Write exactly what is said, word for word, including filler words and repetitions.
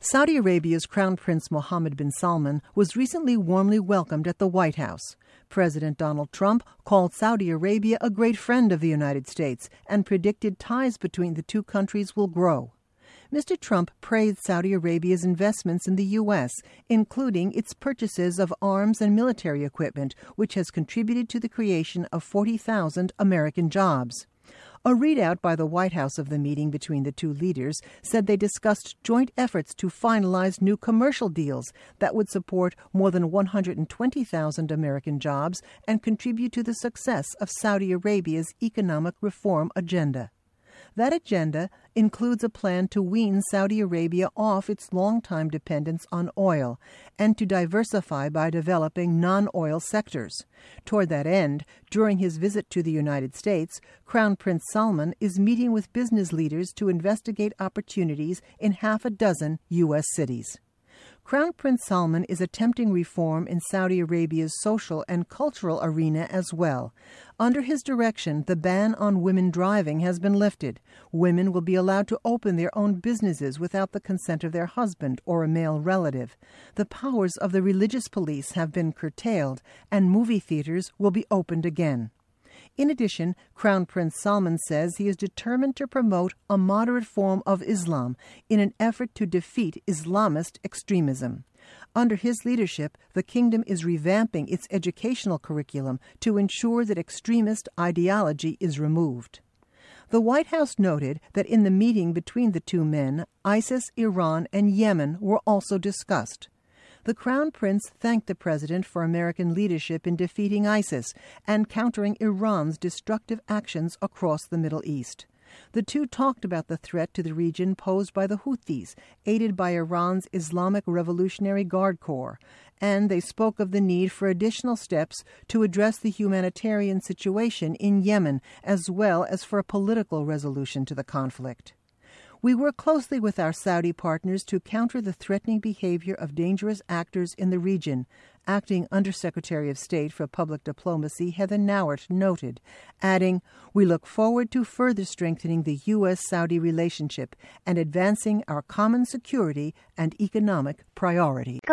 Saudi Arabia's Crown Prince Mohammed bin Salman was recently warmly welcomed at the White House. President Donald Trump called Saudi Arabia a great friend of the United States and predicted ties between the two countries will grow. Mister Trump praised Saudi Arabia's investments in the U S, including its purchases of arms and military equipment, which has contributed to the creation of forty thousand American jobs. A readout by the White House of the meeting between the two leaders said they discussed joint efforts to finalize new commercial deals that would support more than one hundred twenty thousand American jobs and contribute to the success of Saudi Arabia's economic reform agenda. That agenda includes a plan to wean Saudi Arabia off its longtime dependence on oil and to diversify by developing non-oil sectors. Toward that end, during his visit to the United States, Crown Prince Salman is meeting with business leaders to investigate opportunities in half a dozen U S cities. Crown Prince Salman is attempting reform in Saudi Arabia's social and cultural arena as well. Under his direction, the ban on women driving has been lifted. Women will be allowed to open their own businesses without the consent of their husband or a male relative. The powers of the religious police have been curtailed, and movie theaters will be opened again. In addition, Crown Prince Salman says he is determined to promote a moderate form of Islam in an effort to defeat Islamist extremism. Under his leadership, the kingdom is revamping its educational curriculum to ensure that extremist ideology is removed. The White House noted that in the meeting between the two men, ISIS, Iran, and Yemen were also discussed. The Crown Prince thanked the president for American leadership in defeating ISIS and countering Iran's destructive actions across the Middle East. The two talked about the threat to the region posed by the Houthis, aided by Iran's Islamic Revolutionary Guard Corps, and they spoke of the need for additional steps to address the humanitarian situation in Yemen, as well as for a political resolution to the conflict. We work closely with our Saudi partners to counter the threatening behavior of dangerous actors in the region, Acting Undersecretary of State for Public Diplomacy Heather Nauert noted, adding, "We look forward to further strengthening the U S Saudi relationship and advancing our common security and economic priority."